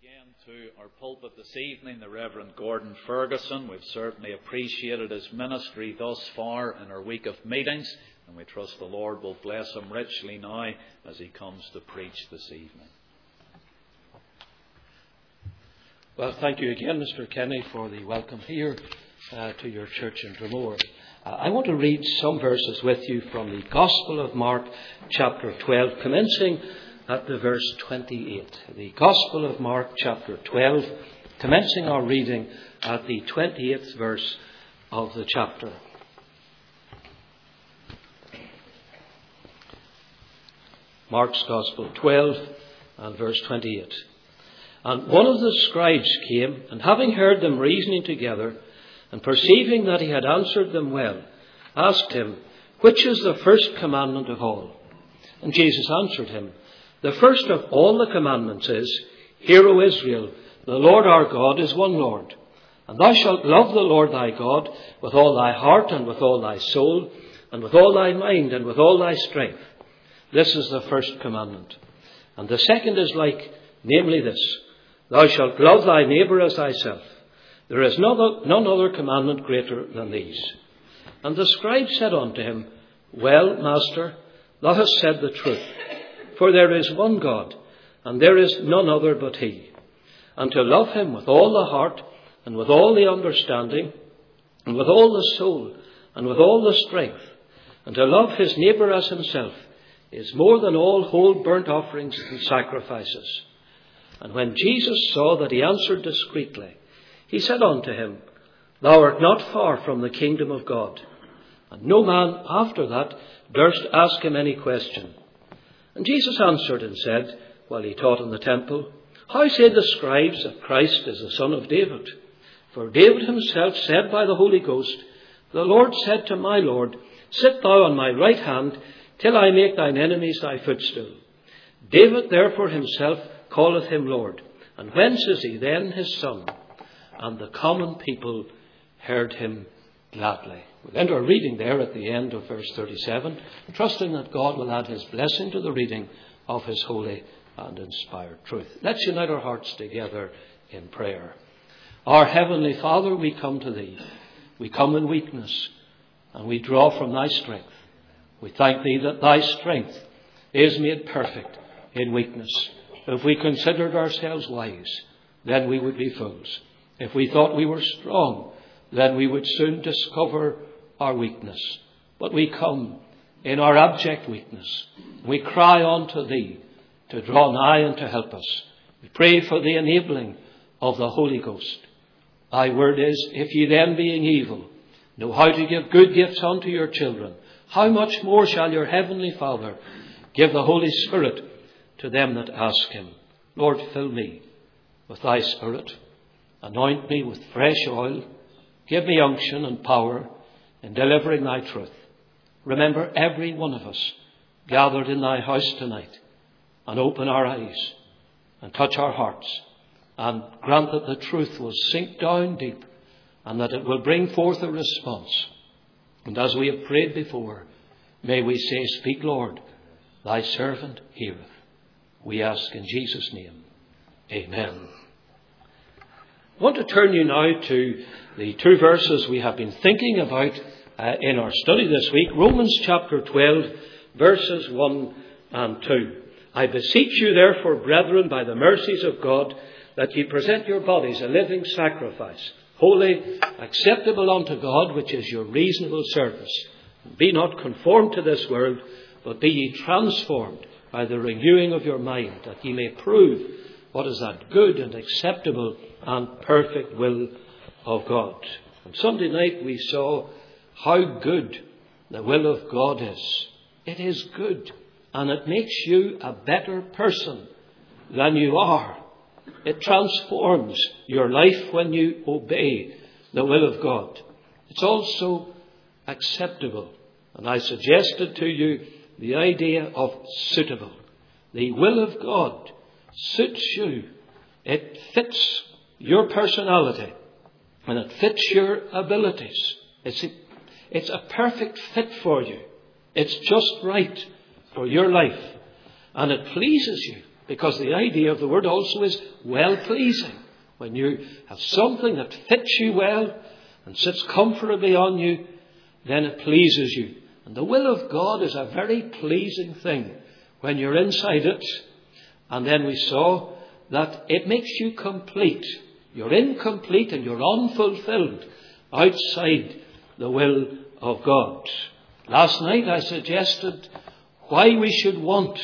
again to our pulpit this evening, the Reverend Gordon Ferguson. We've certainly appreciated his ministry thus far in our week of meetings, and we trust the Lord will bless him richly now as he comes to preach this evening. Well, thank you again, Mr. Kenny, for the welcome here to your church in Dromore. I want to read some verses with you from the Gospel of Mark, chapter 12, commencing at the verse 28. The Gospel of Mark, chapter 12, commencing our reading at the 28th verse of the chapter. Mark's Gospel 12 and verse 28. And one of the scribes came, and having heard them reasoning together, and perceiving that he had answered them well, asked him, Which is the first commandment of all? And Jesus answered him, The first of all the commandments is, Hear, O Israel, the Lord our God is one Lord. And thou shalt love the Lord thy God with all thy heart, and with all thy soul, and with all thy mind, and with all thy strength. This is the first commandment. And the second is like, namely this, Thou shalt love thy neighbour as thyself. There is none other commandment greater than these. And the scribe said unto him, Well, Master, thou hast said the truth. For there is one God, and there is none other but he. And to love him with all the heart, and with all the understanding, and with all the soul, and with all the strength, and to love his neighbour as himself, is more than all whole burnt offerings and sacrifices. And when Jesus saw that he answered discreetly, he said unto him, Thou art not far from the kingdom of God. And no man after that durst ask him any question. And Jesus answered and said, while he taught in the temple, How say the scribes that Christ is the son of David? For David himself said by the Holy Ghost, The Lord said to my Lord, Sit thou on my right hand, till I make thine enemies thy footstool. David therefore himself calleth him Lord. And whence is he then his son? And the common people heard him gladly. We'll end our reading there at the end of verse 37, trusting that God will add his blessing to the reading of his holy and inspired truth. Let's unite our hearts together in prayer. Our Heavenly Father, we come to thee. We come in weakness, and we draw from thy strength. We thank thee that thy strength is made perfect in weakness. If we considered ourselves wise, then we would be fools. If we thought we were strong, then we would soon discover our weakness. But we come in our abject weakness. We cry unto thee to draw nigh and to help us. We pray for the enabling of the Holy Ghost. Thy word is, If ye then being evil know how to give good gifts unto your children, how much more shall your heavenly Father give the Holy Spirit to them that ask him. Lord, fill me with thy Spirit. Anoint me with fresh oil. Give me unction and power in delivering thy truth. Remember every one of us gathered in thy house tonight, and open our eyes and touch our hearts, and grant that the truth will sink down deep, and that it will bring forth a response. And as we have prayed before, may we say, Speak, Lord, thy servant heareth. We ask in Jesus' name. Amen. I want to turn you now to the two verses we have been thinking about in our study this week. Romans chapter 12, verses 1 and 2. I beseech you therefore, brethren, by the mercies of God, that ye present your bodies a living sacrifice, holy, acceptable unto God, which is your reasonable service. Be not conformed to this world, but be ye transformed by the renewing of your mind, that ye may prove what is that good and acceptable and perfect will of God. On Sunday night we saw how good the will of God is. It is good, and it makes you a better person than you are. It transforms your life when you obey the will of God. It's also acceptable, and I suggested to you the idea of suitable. The will of God suits you. It fits your personality, and it fits your abilities. It's a perfect fit for you. It's just right for your life, and it pleases you. Because the idea of the word also is well-pleasing. When you have something that fits you well and sits comfortably on you, then it pleases you. And the will of God is a very pleasing thing when you're inside it. And then we saw that it makes you complete. You're incomplete and you're unfulfilled outside the will of God. Last night I suggested why we should want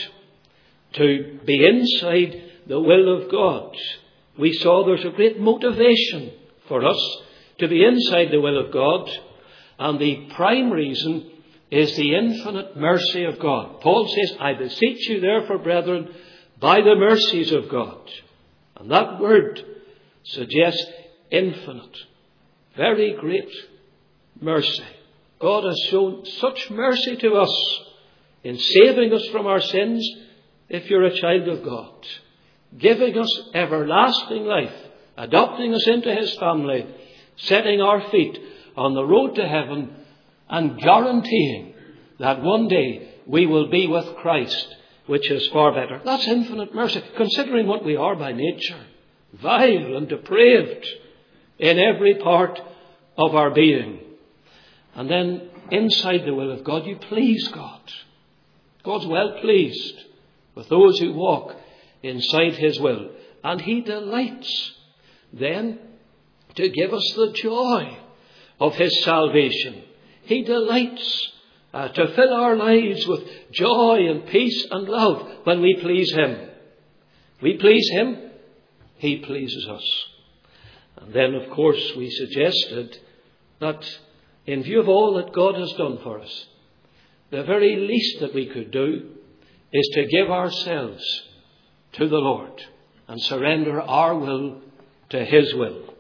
to be inside the will of God. We saw there's a great motivation for us to be inside the will of God. And the prime reason is the infinite mercy of God. Paul says, I beseech you therefore, brethren, by the mercies of God. And that word suggests infinite, very great mercy. God has shown such mercy to us in saving us from our sins, if you're a child of God, giving us everlasting life, adopting us into his family, setting our feet on the road to heaven, and guaranteeing that one day we will be with Christ, which is far better. That's infinite mercy, considering what we are by nature, vile and depraved in every part of our being. And then inside the will of God, you please God. God's well pleased with those who walk inside his will. And he delights then to give us the joy of his salvation. He delights to fill our lives with joy and peace and love when we please him. We please him, he pleases us. And then, of course, we suggested that in view of all that God has done for us, the very least that we could do is to give ourselves to the Lord and surrender our will to his will.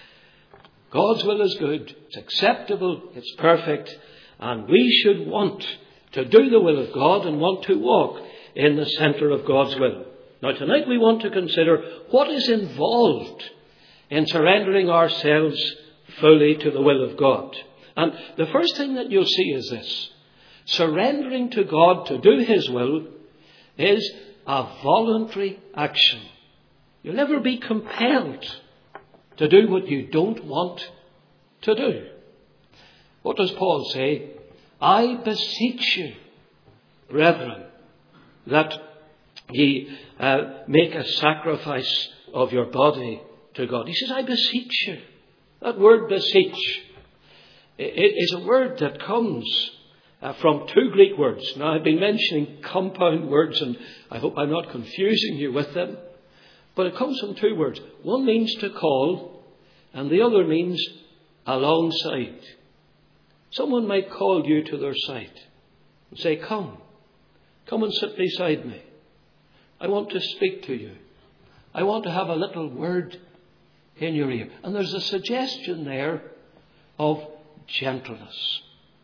God's will is good, it's acceptable, it's perfect, and we should want to do the will of God and want to walk in the centre of God's will. Now tonight we want to consider what is involved in surrendering ourselves fully to the will of God. And the first thing that you'll see is this. Surrendering to God to do his will is a voluntary action. You'll never be compelled to do what you don't want to do. What does Paul say? I beseech you, brethren, that ye make a sacrifice of your body to God. He says, I beseech you. That word beseech, it is a word that comes from two Greek words. Now, I've been mentioning compound words, and I hope I'm not confusing you with them. But it comes from two words. One means to call, and the other means alongside. Someone might call you to their side and say, come and sit beside me. I want to speak to you. I want to have a little word in your ear. And there's a suggestion there of gentleness.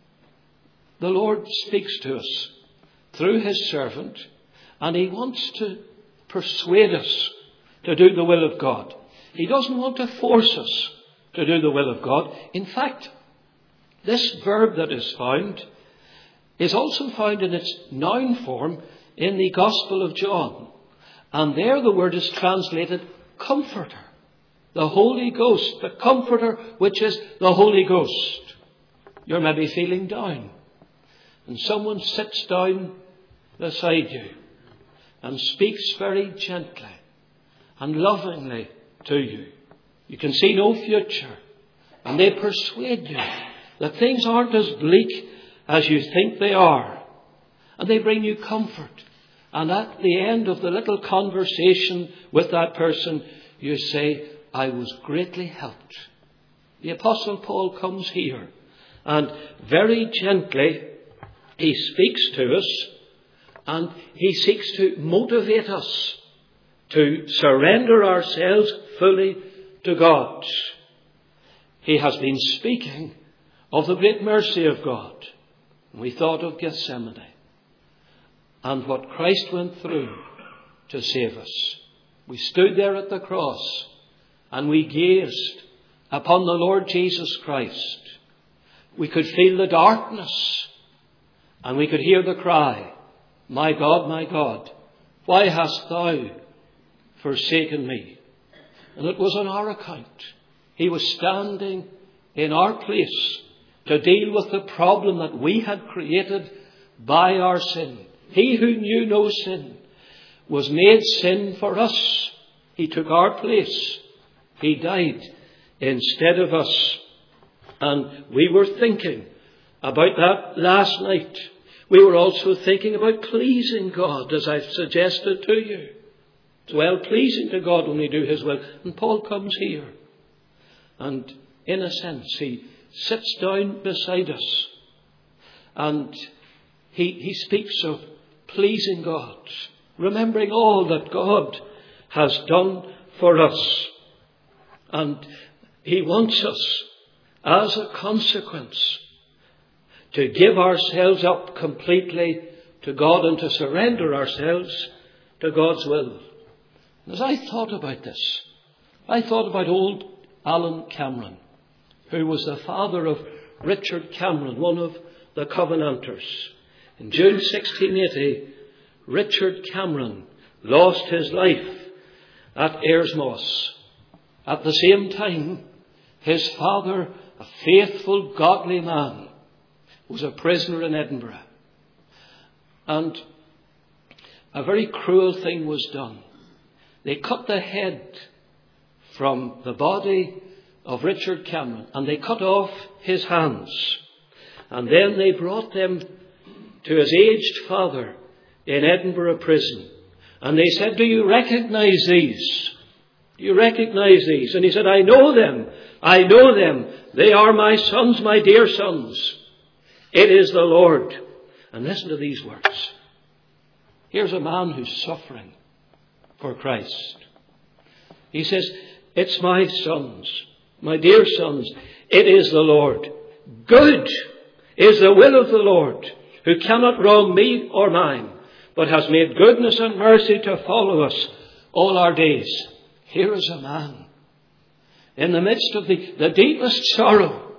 The Lord speaks to us through his servant, and he wants to persuade us to do the will of God. He doesn't want to force us to do the will of God. In fact, this verb that is found is also found in its noun form in the Gospel of John. And there the word is translated Comforter. The Holy Ghost, the Comforter, which is the Holy Ghost. You're maybe feeling down, and someone sits down beside you and speaks very gently and lovingly to you. You can see no future, and they persuade you that things aren't as bleak as you think they are. And they bring you comfort. And at the end of the little conversation with that person, you say, I was greatly helped. The Apostle Paul comes here, and very gently he speaks to us, and he seeks to motivate us to surrender ourselves fully to God. He has been speaking of the great mercy of God. We thought of Gethsemane and what Christ went through to save us. We stood there at the cross and we gazed upon the Lord Jesus Christ. We could feel the darkness and we could hear the cry, my God, why hast thou forsaken me? And it was on our account. He was standing in our place to deal with the problem that we had created by our sin. He who knew no sin was made sin for us. He took our place. He died instead of us. And we were thinking about that last night. We were also thinking about pleasing God, as I've suggested to you. It's well pleasing to God when we do His will. And Paul comes here. And in a sense, he sits down beside us. And he speaks of pleasing God, remembering all that God has done for us. And he wants us, as a consequence, to give ourselves up completely to God and to surrender ourselves to God's will. And as I thought about this, I thought about old Alan Cameron, who was the father of Richard Cameron, one of the Covenanters. In June 1680, Richard Cameron lost his life at Ayersmoss. At the same time, his father, a faithful, godly man, was a prisoner in Edinburgh. And a very cruel thing was done. They cut the head from the body of Richard Cameron, and they cut off his hands. And then they brought them to his aged father in Edinburgh prison. And they said, "Do you recognize these? Do you recognize these?" And he said, "I know them. I know them. They are my sons, my dear sons. It is the Lord." And listen to these words. Here's a man who's suffering for Christ. He says, "It's my sons, my dear sons. It is the Lord. Good is the will of the Lord, who cannot wrong me or mine, but has made goodness and mercy to follow us all our days." Here is a man in the midst of the deepest sorrow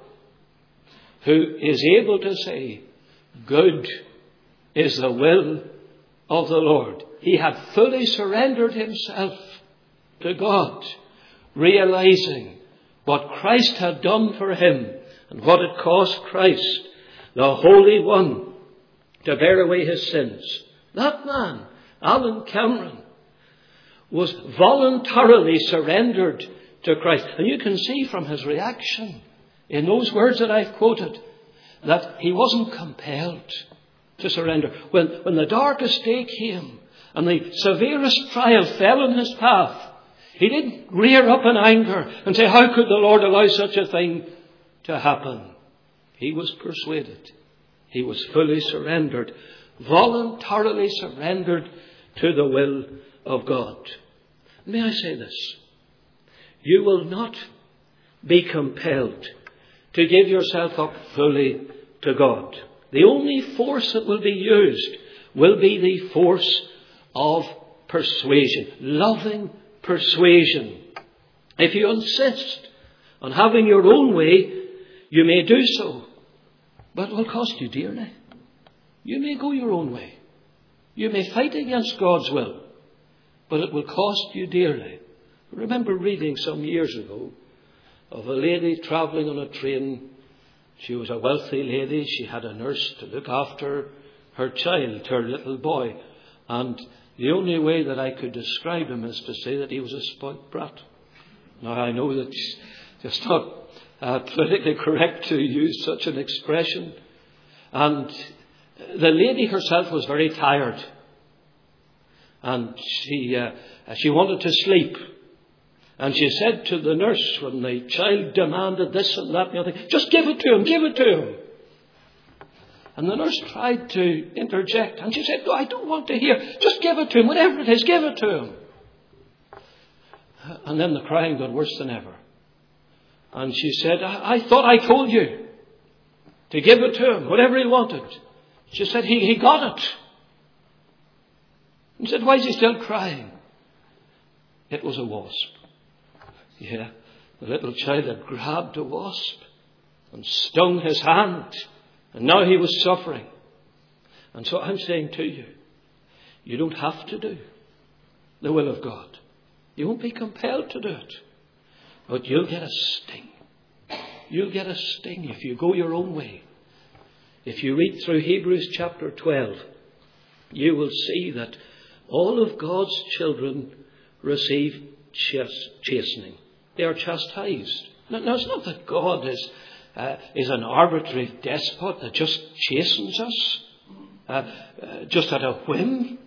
who is able to say, "Good is the will of the Lord." He had fully surrendered himself to God, realizing what Christ had done for him and what it cost Christ, the Holy One, to bear away his sins. That man, Alan Cameron, was voluntarily surrendered to Christ. And you can see from his reaction in those words that I've quoted that he wasn't compelled to surrender. When the darkest day came and the severest trial fell in his path, he didn't rear up in anger and say, "How could the Lord allow such a thing to happen?" He was persuaded. He was fully surrendered, voluntarily surrendered to the will of God. May I say this? You will not be compelled to give yourself up fully to God. The only force that will be used will be the force of persuasion, loving persuasion. If you insist on having your own way, you may do so, but it will cost you dearly. You may go your own way. You may fight against God's will, but it will cost you dearly. I remember reading some years ago of a lady travelling on a train. She was a wealthy lady. She had a nurse to look after her child, her little boy. And the only way that I could describe him is to say that he was a spoilt brat. Now, I know that it's not politically correct to use such an expression. And the lady herself was very tired. And she wanted to sleep. And she said to the nurse, when the child demanded this and that and the other thing, "Just give it to him, give it to him." And the nurse tried to interject. And she said, "No, I don't want to hear. Just give it to him, whatever it is, give it to him." And then the crying got worse than ever. And she said, I thought I told you to give it to him, whatever he wanted." She said, he got it. And said, "Why is he still crying?" It was a wasp. Yeah, the little child had grabbed a wasp and stung his hand. And now he was suffering. And so I'm saying to you, you don't have to do the will of God. You won't be compelled to do it. But you'll get a sting. You'll get a sting if you go your own way. If you read through Hebrews chapter 12, you will see that all of God's children receive chastening. They are chastised. Now, it's not that God is an arbitrary despot that just chastens us, just at a whim.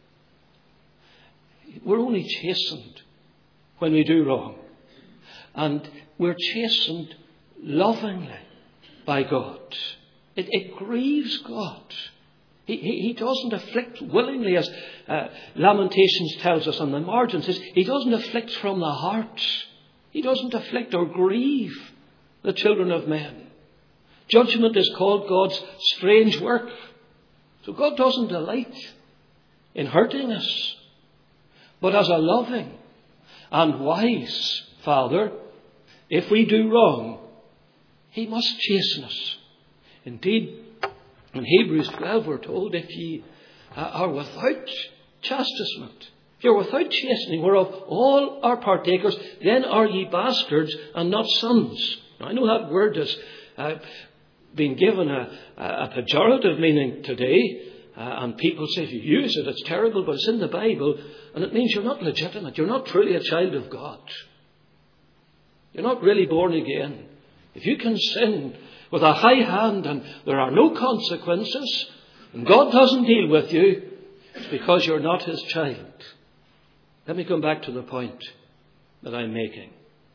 We're only chastened when we do wrong. And we're chastened lovingly by God. It grieves God. He doesn't afflict willingly, as Lamentations tells us on the margins. He doesn't afflict from the heart. He doesn't afflict or grieve the children of men. Judgment is called God's strange work. So God doesn't delight in hurting us. But as a loving and wise Father, if we do wrong, He must chasten us. Indeed, in Hebrews 12 we're told, if ye are without chastisement, if you're without chastening, whereof all are partakers, then are ye bastards and not sons. Now, I know that word has been given a pejorative meaning today, and people say if you use it, it's terrible, but it's in the Bible, and it means you're not legitimate. You're not truly a child of God. You're not really born again. If you can sin with a high hand and there are no consequences, and God doesn't deal with you, it's because you're not His child. Let me come back to the point that I'm making.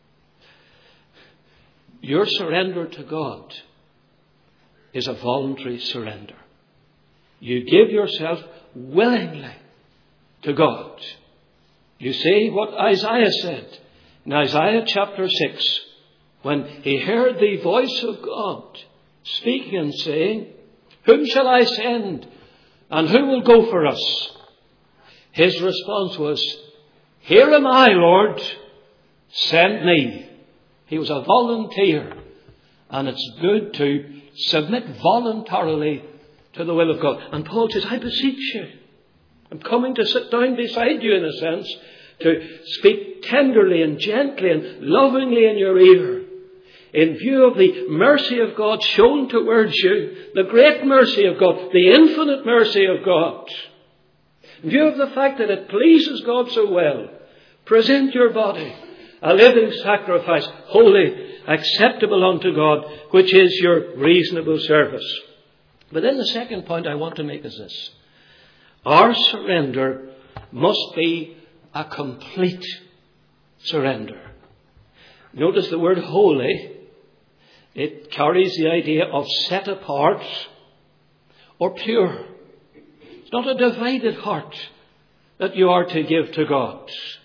Your surrender to God is a voluntary surrender. You give yourself willingly to God. You say what Isaiah said in Isaiah chapter 6, when he heard the voice of God speaking and saying, "Whom shall I send? And who will go for us?" His response was, "Here am I, Lord, send me." He was a volunteer. And it's good to submit voluntarily to the will of God. And Paul says, I beseech you, I'm coming to sit down beside you in a sense, to speak tenderly and gently and lovingly in your ear, in view of the mercy of God shown towards you, the great mercy of God, the infinite mercy of God. In view of the fact that it pleases God so well, present your body a living sacrifice, holy, acceptable unto God, which is your reasonable service. But then the second point I want to make is this. Our surrender must be a complete surrender. Notice the word holy. It carries the idea of set apart or pure. It's not a divided heart that you are to give to God.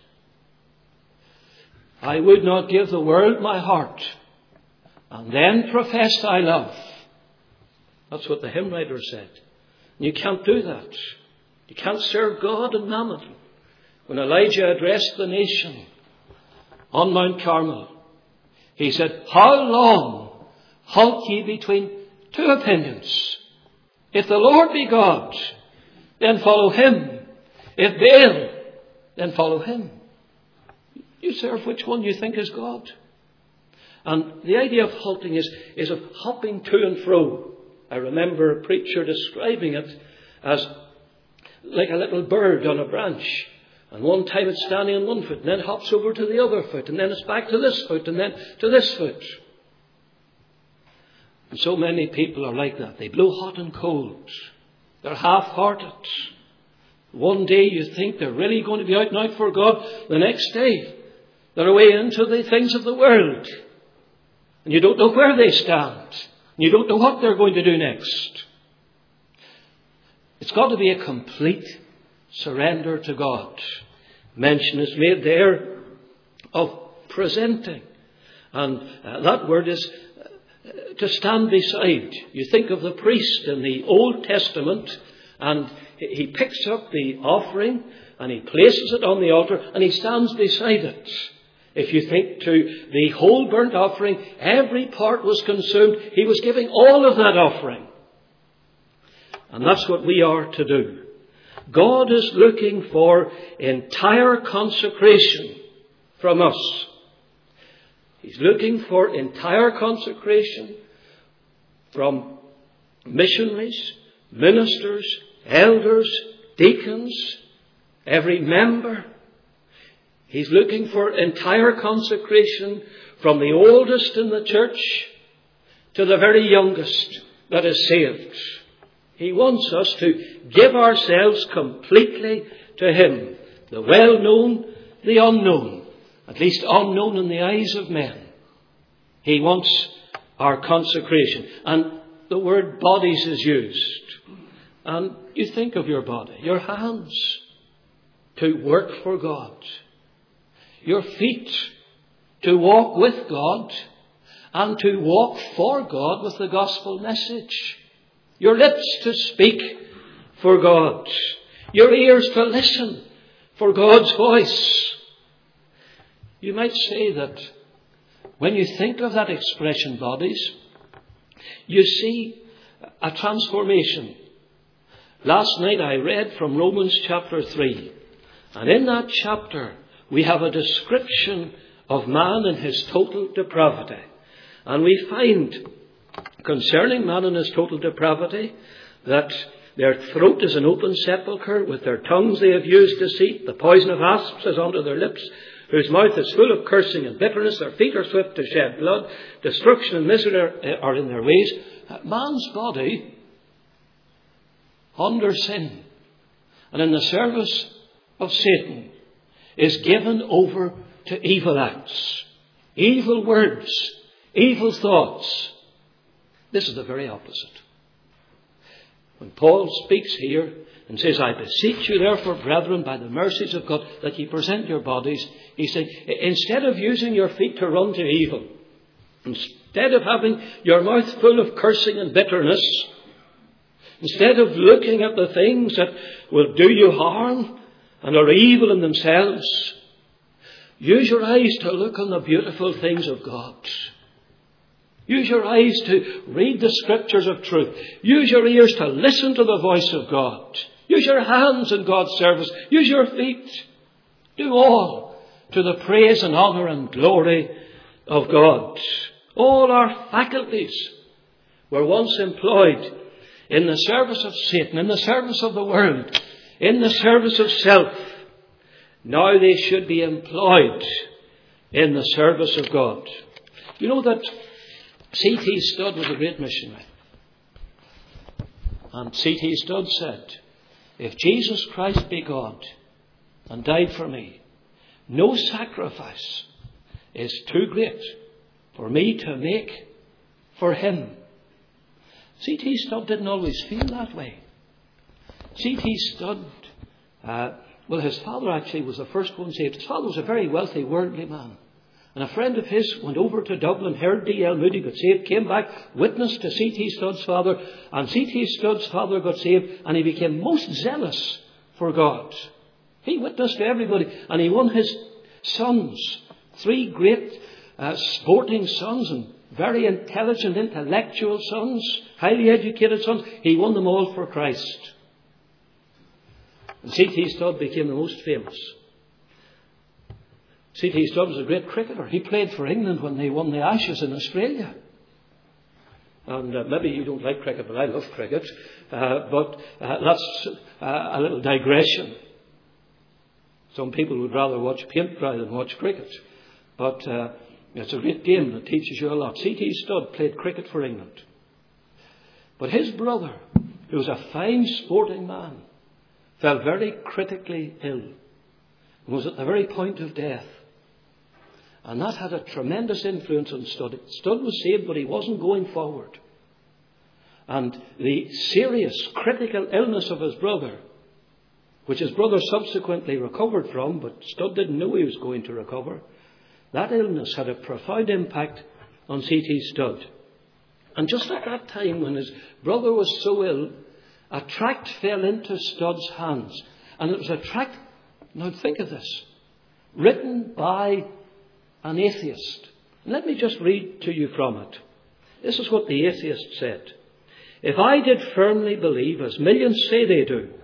I would not give the world my heart and then profess thy love. That's what the hymn writer said. You can't do that. You can't serve God and mammon. When Elijah addressed the nation on Mount Carmel, he said, "How long halt ye between two opinions? If the Lord be God, then follow him. If Baal, then follow him." You serve which one you think is God. And the idea of halting is of hopping to and fro. I remember a preacher describing it as like a little bird on a branch. And one time it's standing on one foot, and then hops over to the other foot, and then it's back to this foot, and then to this foot. And so many people are like that. They blow hot and cold. They're half-hearted. One day you think they're really going to be out and out for God. The next day they're away into the things of the world. And you don't know where they stand. You don't know what they're going to do next. It's got to be a complete surrender to God. Mention is made there of presenting. And that word is to stand beside. You think of the priest in the Old Testament, and he picks up the offering and he places it on the altar and he stands beside it. If you think to the whole burnt offering, every part was consumed. He was giving all of that offering. And that's what we are to do. God is looking for entire consecration from us. He's looking for entire consecration from missionaries, ministers, elders, deacons, every member. He's looking for entire consecration from the oldest in the church to the very youngest that is saved. He wants us to give ourselves completely to Him, the well-known, the unknown, at least unknown in the eyes of men. He wants our consecration. And the word bodies is used. And you think of your body, your hands, to work for God, your feet, to walk with God, and to walk for God with the gospel message, your lips to speak for God, your ears to listen for God's voice. You might say that when you think of that expression, bodies, you see a transformation. Last night I read from Romans chapter 3. And in that chapter we have a description of man in his total depravity. And we find concerning man in his total depravity that their throat is an open sepulchre, with their tongues they have used deceit, the poison of asps is under their lips, whose mouth is full of cursing and bitterness, their feet are swift to shed blood, destruction and misery are in their ways. Man's body, under sin and in the service of Satan, is given over to evil acts, evil words, evil thoughts. This is the very opposite. When Paul speaks here and says, I beseech you therefore, brethren, by the mercies of God, that ye present your bodies, he said, instead of using your feet to run to evil, instead of having your mouth full of cursing and bitterness, instead of looking at the things that will do you harm and are evil in themselves, use your eyes to look on the beautiful things of God. Use your eyes to read the scriptures of truth. Use your ears to listen to the voice of God. Use your hands in God's service. Use your feet. Do all to the praise and honour and glory of God. All our faculties were once employed in the service of Satan, in the service of the world, in the service of self. Now they should be employed in the service of God. You know that C.T. Studd was a great missionary. And C.T. Studd said, if Jesus Christ be God and died for me, no sacrifice is too great for me to make for Him. C.T. Studd didn't always feel that way. C.T. Studd, his father actually was the first one saved. His father was a very wealthy, worldly man. And a friend of his went over to Dublin, heard D.L. Moody got saved, came back, witnessed to C.T. Studd's father, and C.T. Studd's father got saved, and he became most zealous for God. He witnessed to everybody, and he won his sons, 3 great sporting sons, and very intelligent, intellectual sons, highly educated sons. He won them all for Christ. And C.T. Studd became the most famous. C.T. Studd was a great cricketer. He played for England when they won the Ashes in Australia. And maybe you don't like cricket, but I love cricket. But that's a little digression. Some people would rather watch paint dry than watch cricket. But it's a great game that teaches you a lot. C.T. Studd played cricket for England. But his brother, who was a fine sporting man, fell very critically ill and was at the very point of death. And that had a tremendous influence on Studd. Studd was saved, but he wasn't going forward. And the serious, critical illness of his brother, which his brother subsequently recovered from, but Studd didn't know he was going to recover, that illness had a profound impact on C.T. Studd. And just at that time, when his brother was so ill, a tract fell into Studd's hands. And it was a tract, now think of this, written by an atheist. Let me just read to you from it. This is what the atheist said. If I did firmly believe, as millions say they do,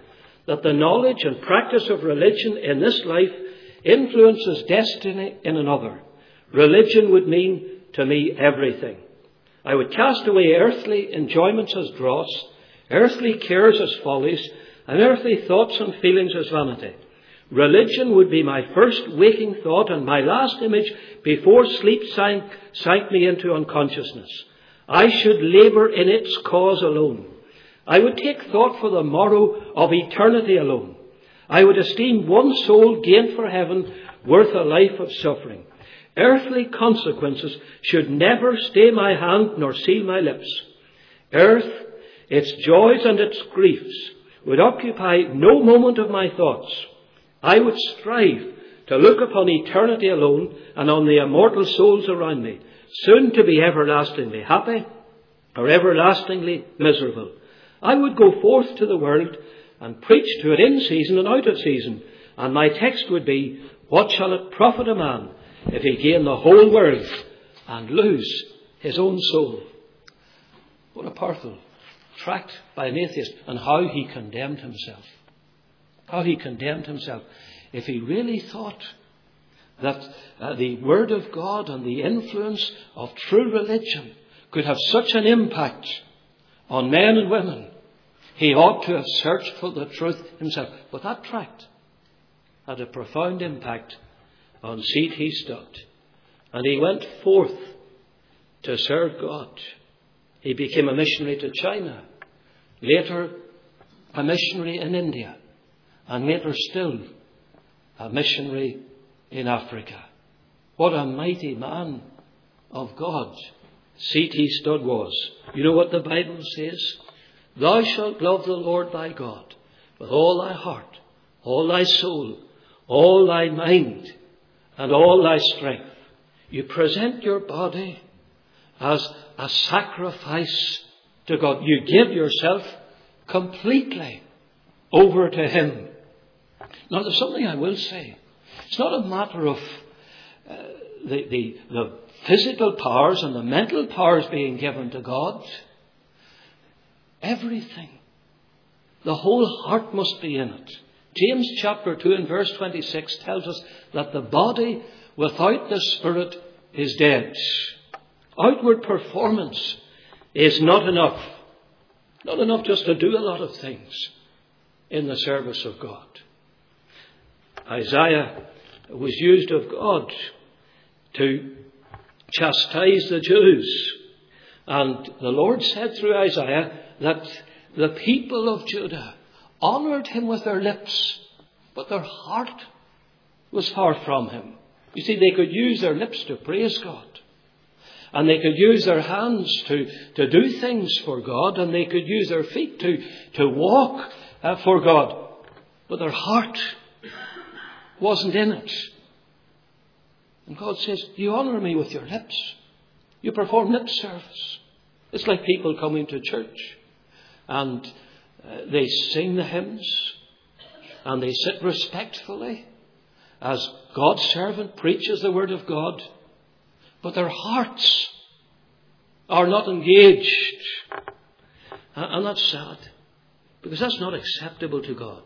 that the knowledge and practice of religion in this life influences destiny in another, religion would mean to me everything. I would cast away earthly enjoyments as dross, earthly cares as follies, and earthly thoughts and feelings as vanity. Religion would be my first waking thought and my last image before sleep sank me into unconsciousness. I should labour in its cause alone. I would take thought for the morrow of eternity alone. I would esteem one soul gained for heaven worth a life of suffering. Earthly consequences should never stay my hand nor seal my lips. Earth, its joys and its griefs, would occupy no moment of my thoughts. I would strive to look upon eternity alone and on the immortal souls around me, soon to be everlastingly happy or everlastingly miserable. I would go forth to the world and preach to it in season and out of season, and my text would be, what shall it profit a man if he gain the whole world and lose his own soul? What a powerful tract by an atheist, and how he condemned himself. How he condemned himself. If he really thought that the Word of God and the influence of true religion could have such an impact on men and women, he ought to have searched for the truth himself. But that tract had a profound impact on C.T. Studd. And he went forth to serve God. He became a missionary to China, later a missionary in India, and later still a missionary in Africa. What a mighty man of God C.T. Studd was. You know what the Bible says? Thou shalt love the Lord thy God with all thy heart, all thy soul, all thy mind, and all thy strength. You present your body as a sacrifice to God. You give yourself completely over to Him. Now, there's something I will say. It's not a matter of the physical powers and the mental powers being given to God. Everything. The whole heart must be in it. James chapter 2 and verse 26 tells us that the body without the spirit is dead. Outward performance is not enough. Not enough just to do a lot of things in the service of God. Isaiah was used of God to chastise the Jews. And the Lord said through Isaiah that the people of Judah honoured him with their lips, but their heart was far from him. You see, they could use their lips to praise God. And they could use their hands to do things for God. And they could use their feet to walk for God. But their heart wasn't in it. And God says, you honour me with your lips. You perform lip service. It's like people coming to church. And they sing the hymns. And they sit respectfully as God's servant preaches the word of God. But their hearts are not engaged. And that's sad. Because that's not acceptable to God.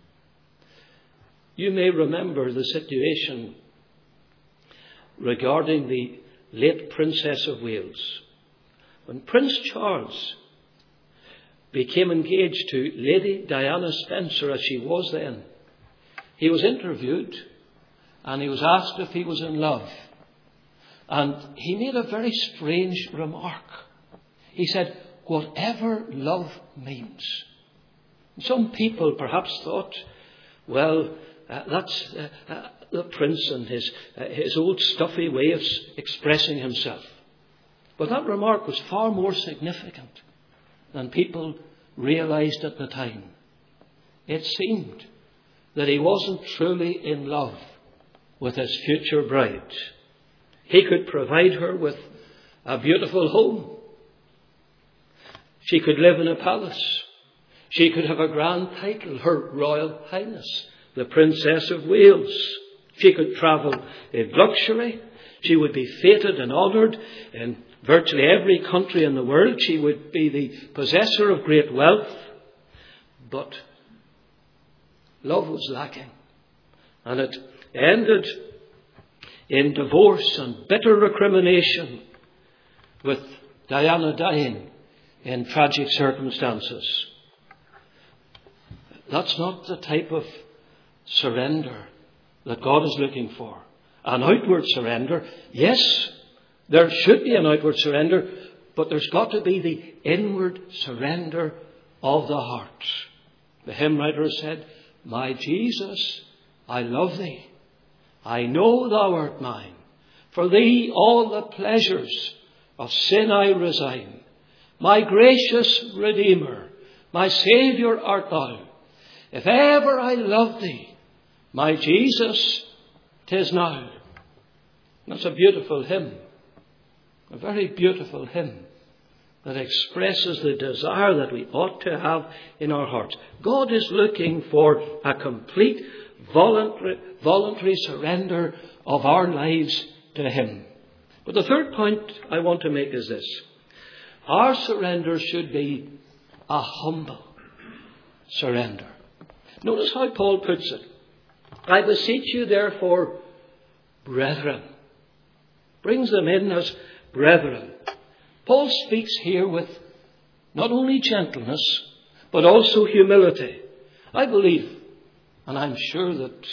You may remember the situation regarding the late Princess of Wales. When Prince Charles became engaged to Lady Diana Spencer, as she was then, he was interviewed and he was asked if he was in love. And he made a very strange remark. He said, whatever love means. Some people perhaps thought, well, that's the prince and his old stuffy way of expressing himself. But that remark was far more significant than people realized at the time. It seemed that he wasn't truly in love with his future bride. He could provide her with a beautiful home. She could live in a palace. She could have a grand title, Her Royal Highness, the Princess of Wales. She could travel in luxury. She would be feted and honoured in virtually every country in the world. She would be the possessor of great wealth. But love was lacking. And it ended in divorce and bitter recrimination, with Diana dying in tragic circumstances. That's not the type of surrender that God is looking for. An outward surrender. Yes, there should be an outward surrender, but there's got to be the inward surrender of the heart. The hymn writer said, "My Jesus, I love thee. I know thou art mine. For thee all the pleasures of sin I resign. My gracious Redeemer, my Saviour art thou. If ever I loved thee, my Jesus, 'tis now." That's a beautiful hymn. A very beautiful hymn that expresses the desire that we ought to have in our hearts. God is looking for a complete voluntary surrender of our lives to Him. But the third point I want to make is this. Our surrender should be a humble surrender. Notice how Paul puts it. "I beseech you therefore, brethren." Brings them in as brethren. Paul speaks here with not only gentleness, but also humility. I believe, and I'm sure that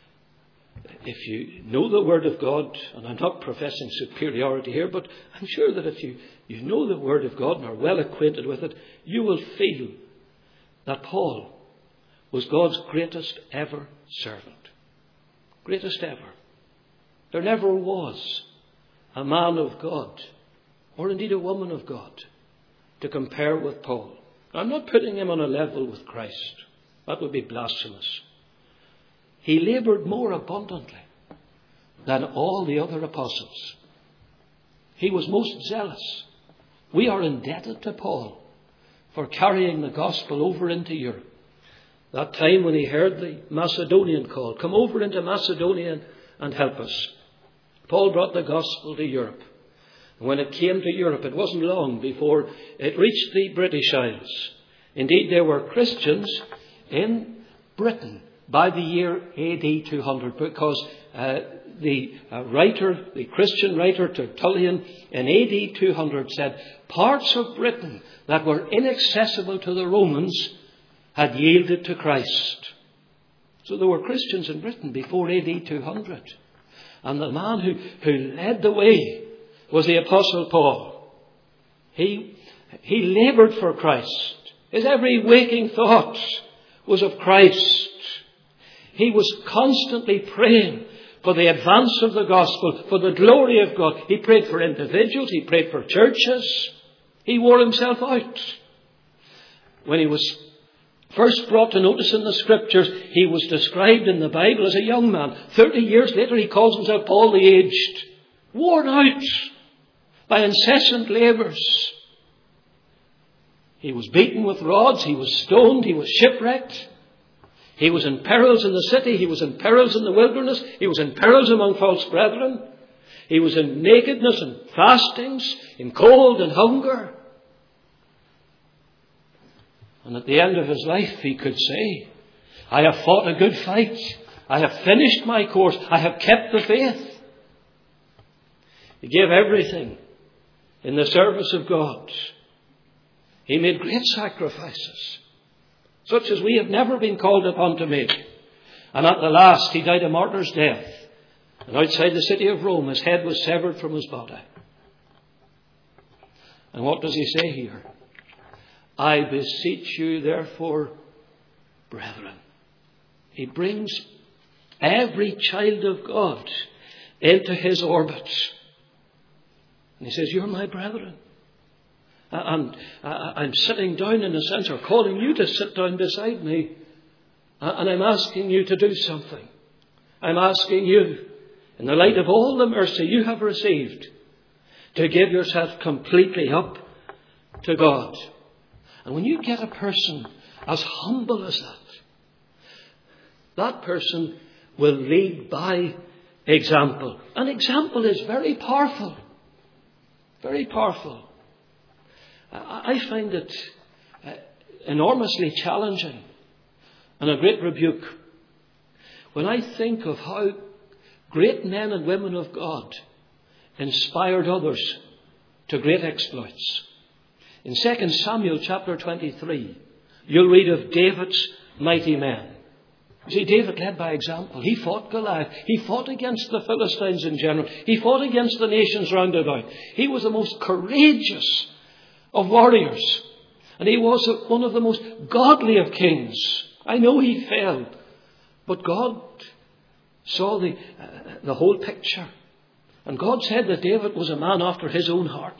if you know the Word of God, and I'm not professing superiority here, but I'm sure that if you know the Word of God and are well acquainted with it, you will feel that Paul was God's greatest ever servant. Greatest ever. There never was a man of God, or indeed a woman of God, to compare with Paul. I'm not putting him on a level with Christ. That would be blasphemous. He laboured more abundantly than all the other apostles. He was most zealous. We are indebted to Paul for carrying the gospel over into Europe. That time when he heard the Macedonian call, "Come over into Macedonia and help us." Paul brought the gospel to Europe. And when it came to Europe, it wasn't long before it reached the British Isles. Indeed, there were Christians in Britain by the year AD 200, because the Christian writer Tertullian in AD 200 said parts of Britain that were inaccessible to the Romans had yielded to Christ. So there were Christians in Britain before AD 200. And the man who led the way was the Apostle Paul. He laboured for Christ. His every waking thought was of Christ. He was constantly praying for the advance of the gospel, for the glory of God. He prayed for individuals. He prayed for churches. He wore himself out. When he was first brought to notice in the Scriptures, he was described in the Bible as a young man. 30 years later, he calls himself Paul the Aged. Worn out by incessant labours. He was beaten with rods. He was stoned. He was shipwrecked. He was in perils in the city. He was in perils in the wilderness. He was in perils among false brethren. He was in nakedness and fastings, in cold and hunger. And at the end of his life, he could say, "I have fought a good fight. I have finished my course. I have kept the faith." He gave everything in the service of God. He made great sacrifices, such as we have never been called upon to make. And at the last, he died a martyr's death. And outside the city of Rome, his head was severed from his body. And what does he say here? "I beseech you, therefore, brethren." He brings every child of God into his orbit. And he says, "You're my brethren. And I'm sitting down in a sense, or calling you to sit down beside me. And I'm asking you to do something. I'm asking you, in the light of all the mercy you have received, to give yourself completely up to God." And when you get a person as humble as that person will lead by example. And example is very powerful. Very powerful. I find it enormously challenging and a great rebuke when I think of how great men and women of God inspired others to great exploits. In 2 Samuel chapter 23, you'll read of David's mighty men. You see, David led by example. He fought Goliath. He fought against the Philistines in general. He fought against the nations round about. He was the most courageous of warriors. And he was one of the most godly of kings. I know he fell, but God saw the whole picture. And God said that David was a man after his own heart.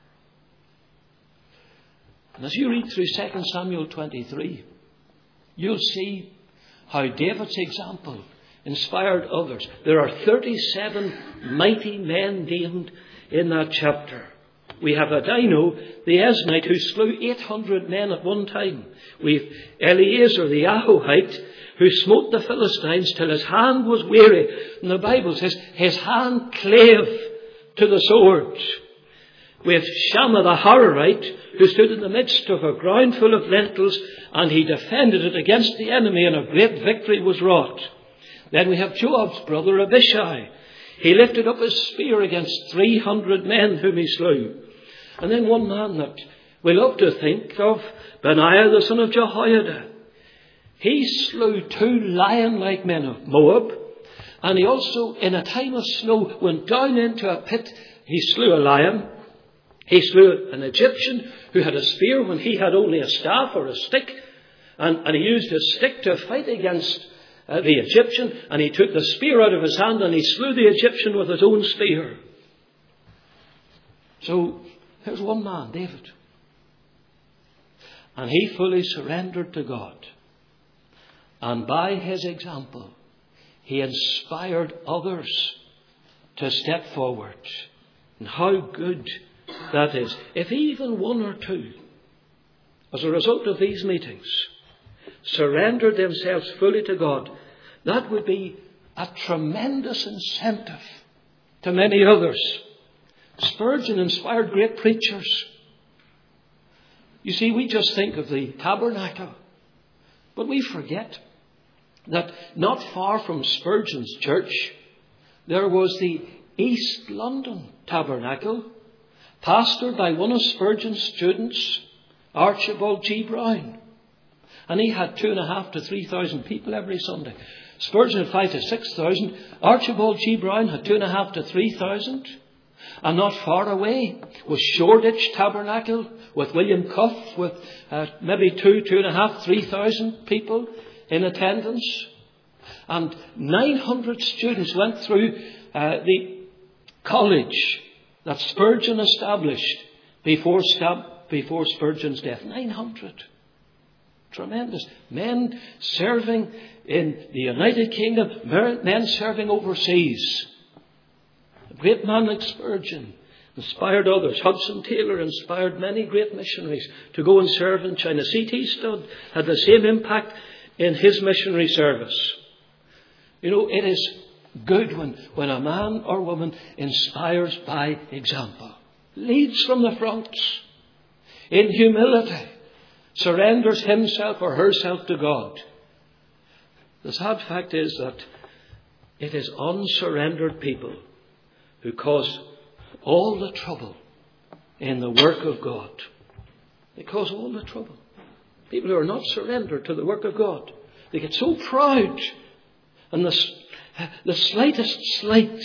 And as you read through 2 Samuel 23, you'll see how David's example inspired others. There are 37 mighty men named in that chapter. We have Adino, the Esnite, who slew 800 men at one time. We've Eleazar, the Ahohite, who smote the Philistines till his hand was weary. And the Bible says his hand clave to the sword. We have Shammah the Hararite, who stood in the midst of a ground full of lentils, and he defended it against the enemy, and a great victory was wrought. Then we have Joab's brother Abishai. He lifted up his spear against 300 men whom he slew. And then one man that we love to think of, Benaiah the son of Jehoiada. He slew 2 lion-like men of Moab, and he also, in a time of snow, went down into a pit. He slew a lion. He slew an Egyptian who had a spear when he had only a staff or a stick. And he used his stick to fight against the Egyptian. And he took the spear out of his hand and he slew the Egyptian with his own spear. So here's one man, David. And he fully surrendered to God. And by his example, he inspired others to step forward. And how good that is. If even one or two, as a result of these meetings, surrendered themselves fully to God, that would be a tremendous incentive to many others. Spurgeon inspired great preachers. You see, we just think of the tabernacle, but we forget that not far from Spurgeon's church, there was the East London tabernacle, pastored by one of Spurgeon's students, Archibald G. Brown. And he had 2,500 to 3,000 people every Sunday. Spurgeon had 5,000 to 6,000. Archibald G. Brown had 2,500 to 3,000. And not far away was Shoreditch Tabernacle with William Cuff, with maybe 2,500, 3,000 people in attendance. And 900 students went through the college that Spurgeon established before Spurgeon's death. 900. Tremendous. Men serving in the United Kingdom, men serving overseas. A great man like Spurgeon inspired others. Hudson Taylor inspired many great missionaries to go and serve in China. C.T. Studd had the same impact in his missionary service. You know, it is good when a man or woman inspires by example, leads from the front, in humility, surrenders himself or herself to God. The sad fact is that it is unsurrendered people who cause all the trouble in the work of God. They cause all the trouble. People who are not surrendered to the work of God, they get so proud, and the slightest slight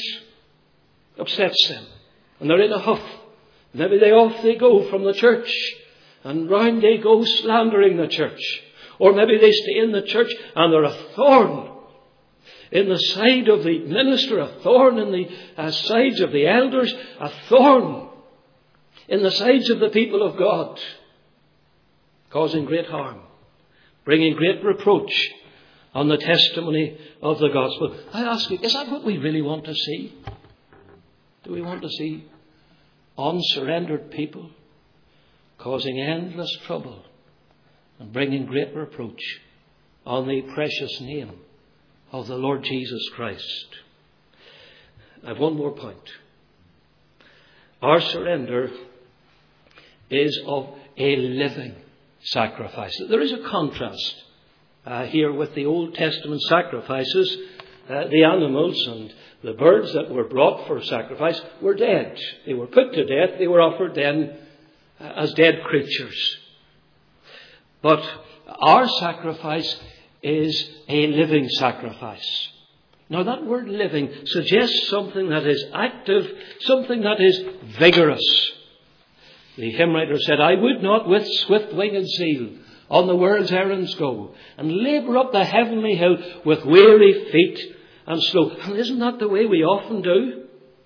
upsets them, and they're in a huff. Maybe off they go from the church, and round they go slandering the church. Or maybe they stay in the church and they're a thorn in the side of the minister, a thorn in the sides of the elders, a thorn in the sides of the people of God, causing great harm, bringing great reproach on the testimony of the gospel. I ask you, is that what we really want to see? Do we want to see unsurrendered people causing endless trouble and bringing great reproach on the precious name of the Lord Jesus Christ? I have one more point. Our surrender is of a living sacrifice. There is a contrast here with the Old Testament sacrifices the animals and the birds that were brought for sacrifice were dead. They were put to death. They were offered then as dead creatures. But our sacrifice is a living sacrifice. Now that word living suggests something that is active, something that is vigorous. The hymn writer said, I would not with swift-winged zeal on the world's errands go, and labour up the heavenly hill with weary feet and slow. And isn't that the way we often do?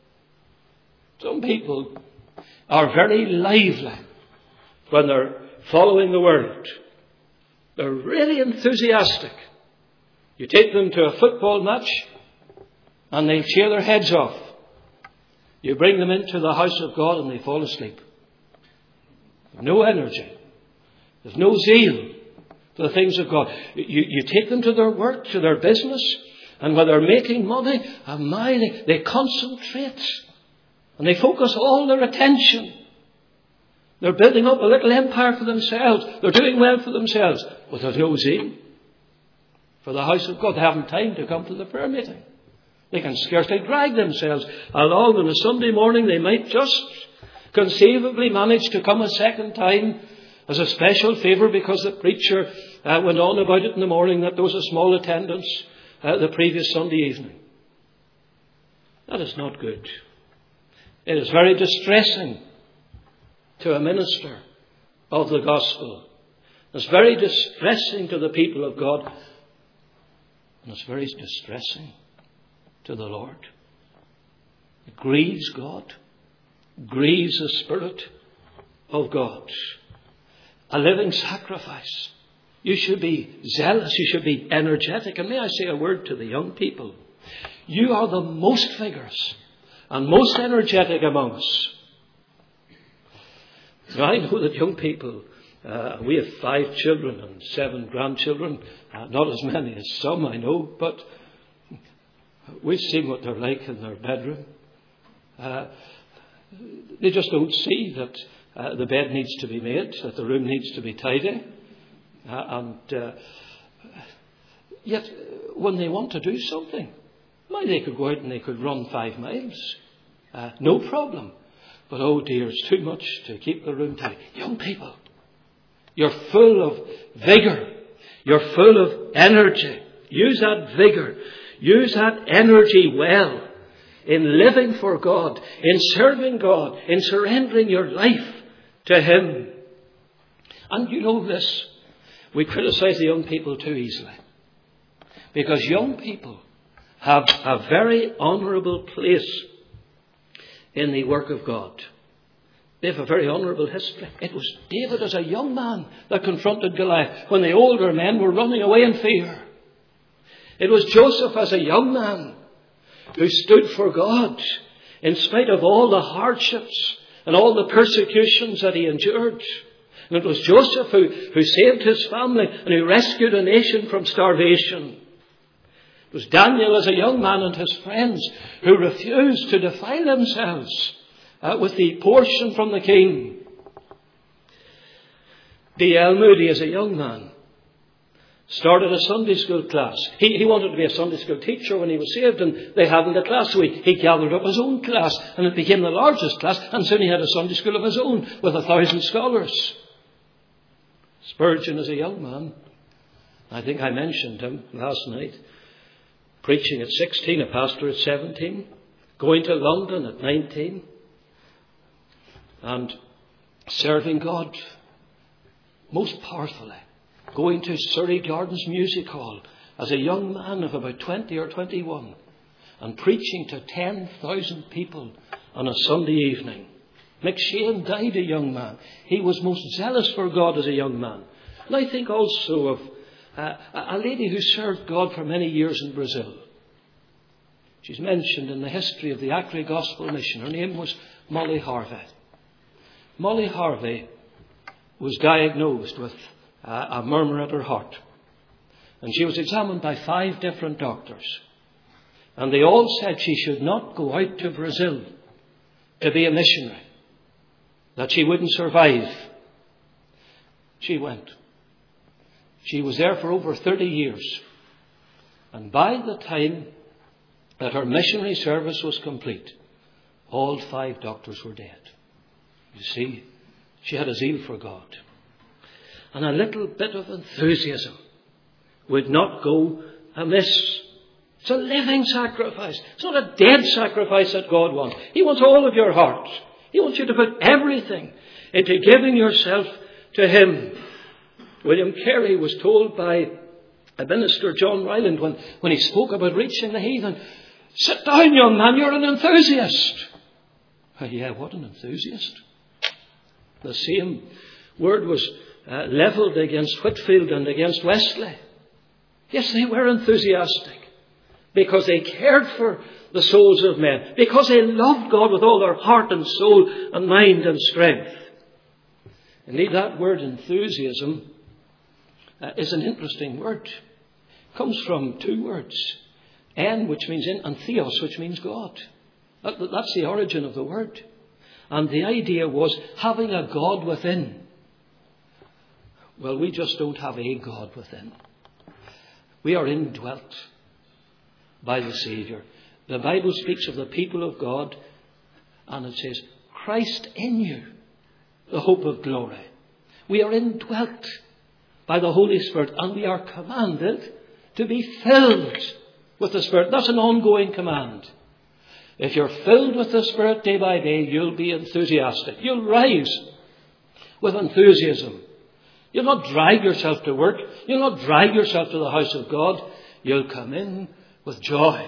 Some people are very lively when they're following the Word. They're really enthusiastic. You take them to a football match and they'll cheer their heads off. You bring them into the house of God and they fall asleep. No energy. There's no zeal for the things of God. You take them to their work, to their business, and when they're making money, they concentrate and they focus all their attention. They're building up a little empire for themselves. They're doing well for themselves. But there's no zeal for the house of God. They haven't time to come to the prayer meeting. They can scarcely drag themselves along on a Sunday morning. They might just conceivably manage to come a second time as a special favour because the preacher went on about it in the morning that there was a small attendance the previous Sunday evening. That is not good. It is very distressing to a minister of the gospel. It's very distressing to the people of God. And it's very distressing to the Lord. It grieves God. Grieves the Spirit of God. A living sacrifice. You should be zealous. You should be energetic. And may I say a word to the young people? You are the most vigorous and most energetic among us. Now, I know that young people, we have 5 children and 7 grandchildren, not as many as some I know, but we've seen what they're like in their bedroom. They just don't see that the bed needs to be made, that the room needs to be tidy. Yet, when they want to do something, they could go out and they could run 5 miles. No problem. But oh dear, it's too much to keep the room tidy. Young people, you're full of vigour. You're full of energy. Use that vigour. Use that energy well in living for God, in serving God, in surrendering your life to Him. And you know this, we criticise the young people too easily. Because young people have a very honourable place in the work of God. They have a very honourable history. It was David as a young man that confronted Goliath when the older men were running away in fear. It was Joseph as a young man who stood for God in spite of all the hardships and all the persecutions that he endured. And it was Joseph who saved his family and who rescued a nation from starvation. It was Daniel as a young man and his friends who refused to defile themselves with the portion from the king. D.L. Moody as a young man started a Sunday school class. He wanted to be a Sunday school teacher when he was saved, and they hadn't a class, so he gathered up his own class, and it became the largest class, and soon he had a Sunday school of his own with 1,000 scholars. Spurgeon as a young man, I think I mentioned him last night, preaching at 16, a pastor at 17, going to London at 19, and serving God most powerfully. Going to Surrey Gardens Music Hall as a young man of about 20 or 21 and preaching to 10,000 people on a Sunday evening. McShane died a young man. He was most zealous for God as a young man. And I think also of a lady who served God for many years in Brazil. She's mentioned in the history of the Acre Gospel Mission. Her name was Molly Harvey. Molly Harvey was diagnosed with a murmur at her heart. And she was examined by 5 different doctors. And they all said she should not go out to Brazil to be a missionary, that she wouldn't survive. She went. She was there for over 30 years. And by the time that her missionary service was complete, all 5 doctors were dead. You see, she had a zeal for God. And a little bit of enthusiasm would not go amiss. It's a living sacrifice. It's not a dead sacrifice that God wants. He wants all of your heart. He wants you to put everything into giving yourself to Him. William Carey was told by a minister, John Ryland, when he spoke about reaching the heathen, "Sit down, young man, you're an enthusiast." Yeah, what an enthusiast. The same word was levelled against Whitfield and against Wesley. Yes, they were enthusiastic because they cared for the souls of men, because they loved God with all their heart and soul and mind and strength. Indeed, that word enthusiasm is an interesting word. It comes from 2 words. En, which means in, and theos, which means God. That's the origin of the word. And the idea was having a God within. Well, we just don't have a God within. We are indwelt by the Saviour. The Bible speaks of the people of God, and it says, Christ in you, the hope of glory. We are indwelt by the Holy Spirit, and we are commanded to be filled with the Spirit. That's an ongoing command. If you're filled with the Spirit day by day, you'll be enthusiastic. You'll rise with enthusiasm. You'll not drag yourself to work. You'll not drag yourself to the house of God. You'll come in with joy.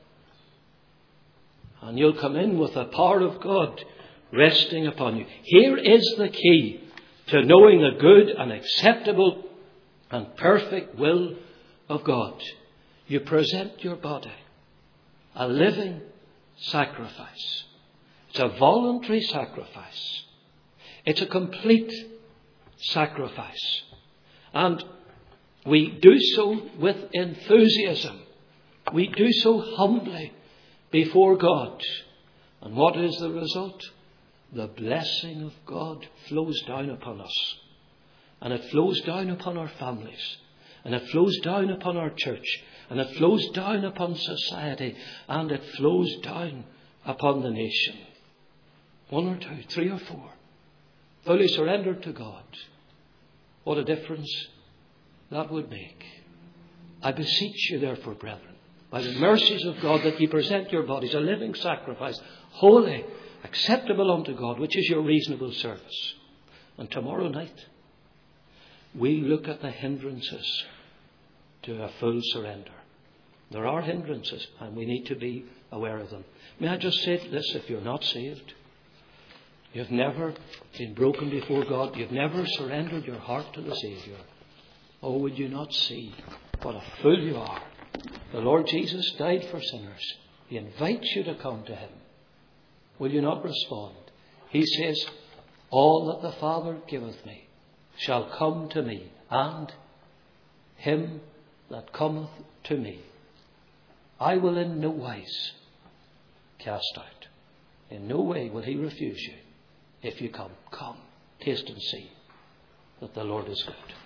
And you'll come in with the power of God resting upon you. Here is the key to knowing the good and acceptable and perfect will of God. You present your body a living sacrifice. It's a voluntary sacrifice. It's a complete sacrifice. And we do so with enthusiasm. We do so humbly before God. And what is the result? The blessing of God flows down upon us. And it flows down upon our families. And it flows down upon our church. And it flows down upon society. And it flows down upon the nation. 1 or 2, 3 or 4. Fully surrendered to God. What a difference that would make. I beseech you therefore, brethren, by the mercies of God, that ye present your bodies a living sacrifice, holy, acceptable unto God, which is your reasonable service. And tomorrow night, we look at the hindrances to a full surrender. There are hindrances, and we need to be aware of them. May I just say this, if you're not saved, you've never been broken before God, you've never surrendered your heart to the Saviour, oh, would you not see what a fool you are? The Lord Jesus died for sinners. He invites you to come to Him. Will you not respond? He says, all that the Father giveth me shall come to me, and him that cometh to me I will in no wise cast out. In no way will He refuse you. If you come, taste and see that the Lord is good.